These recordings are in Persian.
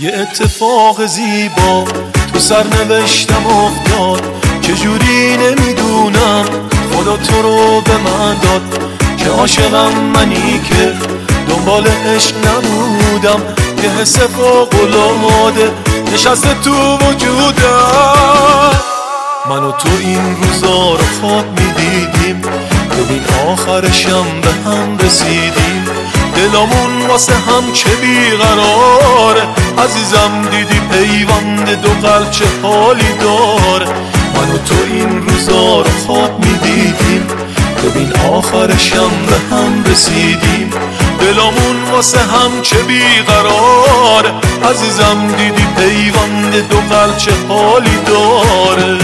یه اتفاق زیبا تو سرنوشتم افتاد، چجوری نمیدونم خدا تو رو به من داد. که عاشقم منی که دنبال عشق نبودم، یه حس فوق‌العاده نشسته تو وجودم. من و تو این روزا رو خواب میدیدیم، ببین آخرشم به هم رسیدیم. دلامون واسه هم چه بیقراره، عزیزم دیدی پیوند دو قلب چه حالی داره. من و تو این روزا رو خواب میدیدیم، ببین آخرشم به هم رسیدیم. دلامون واسه هم چه بیقراره، عزیزم دیدی پیوند دو قلب چه حالی داره.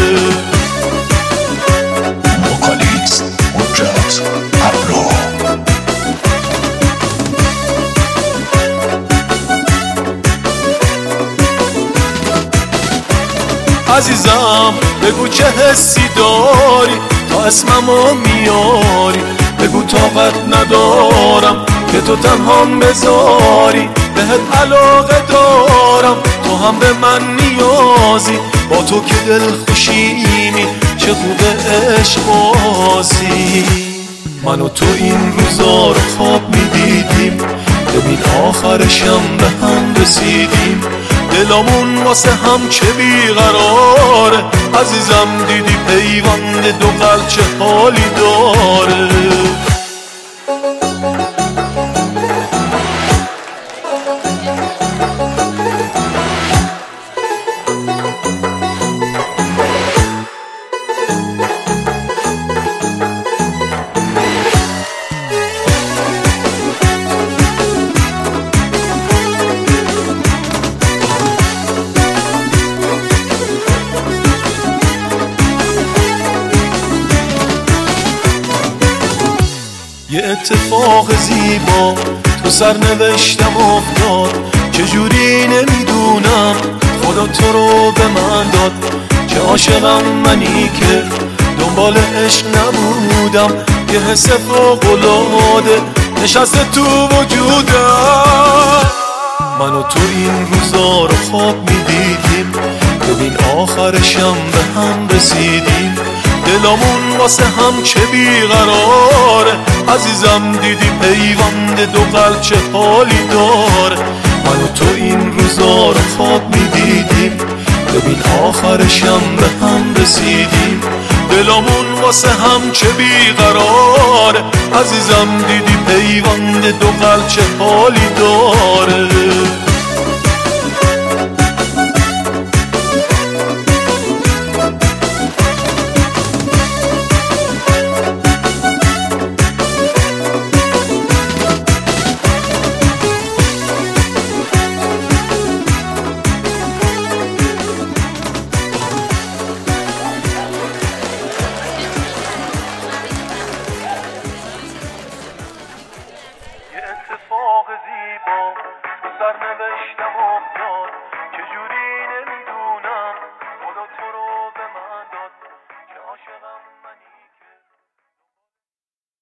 وکالیست حجت ابرو. عزیزم بگو چه حسی داری تا اسممو میاری، بگو طاقت ندارم که تو تنهام بذاری. بهت علاقه دارم تو هم به من نیازی، با تو که دل خوشیمی چه خوب عشق بازی. من و تو این روزا رو خواب میدیدیم، ببین آخرشم به هم رسیدیم. دلامون واسه هم چه بیقراره، عزیزم دیدی پیوند دو قلب چه حالی داره. یه اتفاق زیبا تو سرنوشتم افتاد، چجوری نمیدونم خدا تو رو به من داد. که عاشقم منی که دنبال عشق نبودم، یه حس فوق‌العاده نشسته تو وجودم. من و تو این روزا رو خواب میدیدیم، ببین آخرشم به هم رسیدیم. دلامون واسه هم چه بیقراره، عزیزم دیدی پیوند دو قلب چه حالی داره. من و تو این روزا رو خواب میدیدیم، ببین آخرشم به هم رسیدیم. دلامون واسه هم چه بیقراره، عزیزم دیدی پیوند دو قلب چه حالی داره.